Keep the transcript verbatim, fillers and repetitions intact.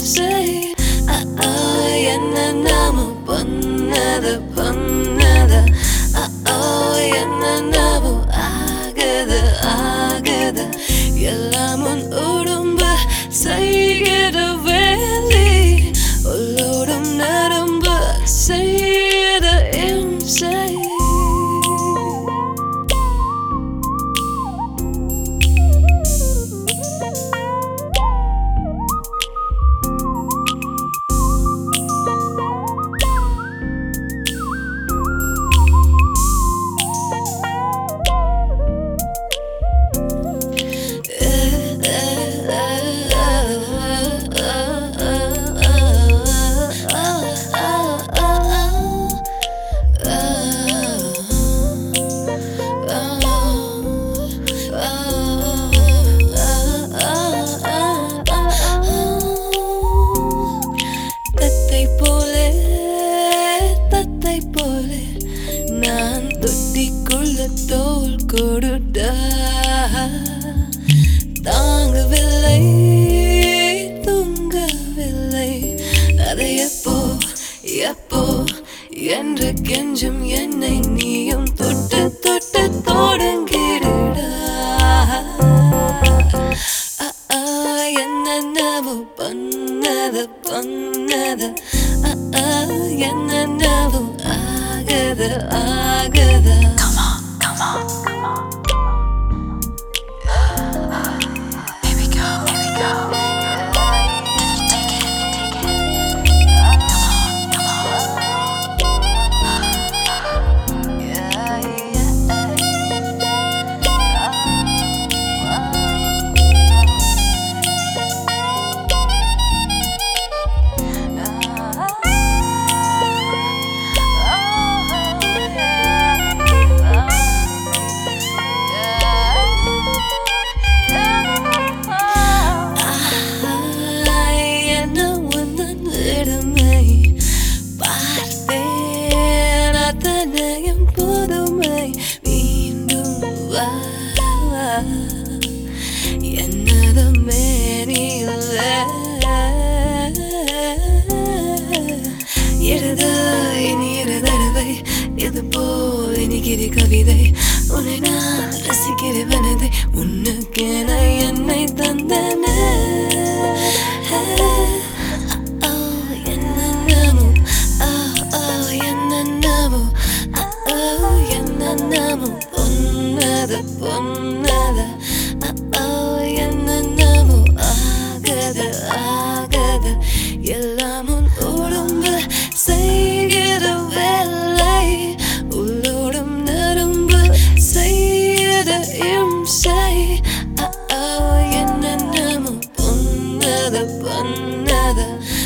say ah ah என்னென்னமோ பண்ணது பண்ணது ah ah என்னென்னமோ ஆகுது ஆகுது எல்லாம் உன் உடம்பு செய்கிற வேலை உள்ளோடும் நரம்பு செய்கிற இம்சை நான் தொட்டிக்குள்ள தோல் கொடுடா தாங்கவில்லை தூங்கவில்லை அதை எப்போ எப்போ என்று கெஞ்சும் என்னை நீயும் தொட்டு தொட்டு தொடங்கிடுடா என்னென்னவோ பண்ணது பண்ணது என்னென்னவோ ஆகுது ஆகுது Come on, come on, come on. Here we go, here we go. Take it, take it. Come on, come on. Yeah, yeah. என்னதமே நீல இருதா இனி இருதடவை இது போல் இனிக்கிற கவிதை உன்னை நான் ரசிக்கிற மனதை உன்னுக்கென என்னை தந்தன என்னென்னமோ என்னென்னமோ என்னென்னமோ பொன்னது பொன்னது என்னென்னமோ ஆகுது ஆகுது எல்லாம் உன் உடம்பு செய்கிற வேலை உள்ளோடும் நரம்பு செய்கிற இம்சை என்னென்னமோ பொன்னது பொன்னது